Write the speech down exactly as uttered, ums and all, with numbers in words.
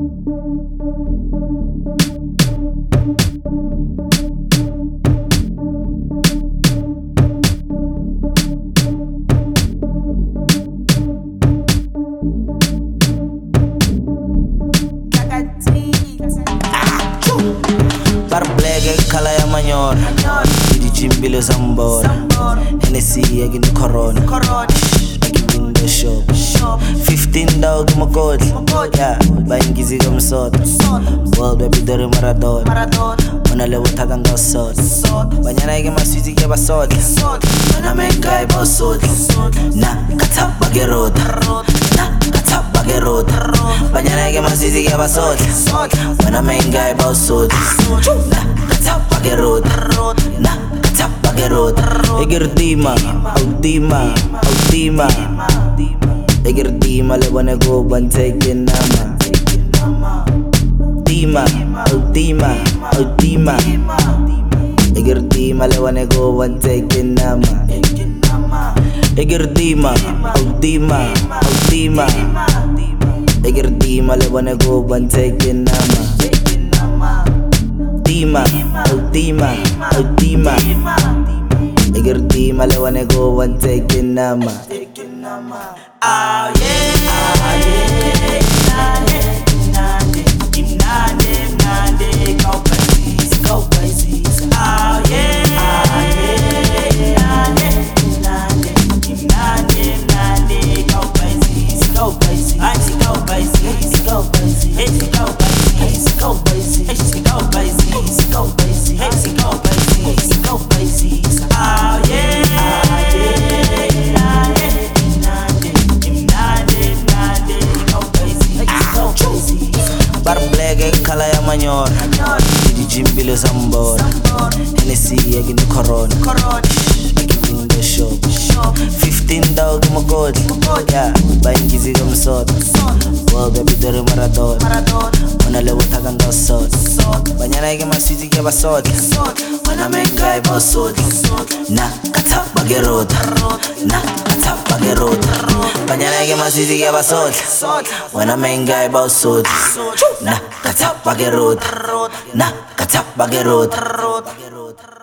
Bar black e khala ya manyor Didi jimbile sambor Hennessy egin corona Egin in the shop fifteen dog mo code Yeah, baingizi kamsot World baby dore maradon Ona lewo tagang gasot Banyana ege maswiti ke basot Mana mengai basot Na katap bagerot Na katap bagerot Banyana ege maswiti ke basot Mana mengai basot Na katap bagerot Na katap bagerot Eger dima, audima, audima Eger dima lewane go banteke nama Dima, audima, audima Eger dima lewane go banteke nama Eger dima, audima, audima Eger dima lewane go banteke nama Dima, audima, audima Eger dima lewane go banteke nama Ah yeah, ah yeah, nane, nane, nane, nane, go crazy, go crazy. Ah yeah, ah yeah, nane, nane, nane, nane, go crazy, go crazy. I see go crazy, go crazy, hey go crazy, go crazy, hey go crazy, go crazy, hey go crazy, go crazy. Ah yeah, ah yeah, nane. Bar black e khala ya manyor Didi jimbile sambor Hennessy egin corona Egin in the shop fifteen dog mo code Yeah, baingizi kamsot World baby dore maradon Ona lewo tagang gasot Banyana ege maswiti ke basot Mana mengai basot Na katap bagerot Na katap bagerot Banyana ege maswiti ke basot Mana mengai basot Na katap bagerot Na katap bagerot